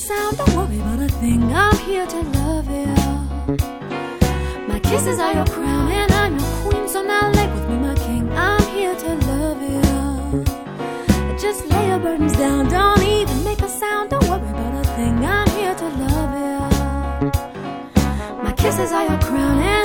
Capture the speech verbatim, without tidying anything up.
sound, don't worry about a thing. I'm here to love you. My kisses are your crown and I'm your queen, so now lay with me, my king. I'm here to love you. Just lay your burdens down, don't even make a sound, don't worry about a thing. I'm here to love you. My kisses are your crown and